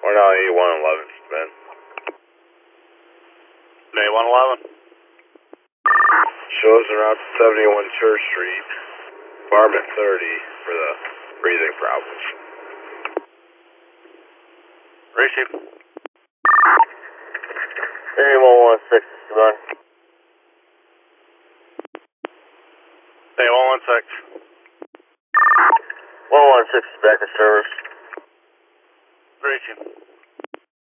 We're now A111, man. A111. Shows around 71 Church Street, apartment 30 for the breathing problems. Receive. A116, Savannah. A116. 116 is back in service. Receive.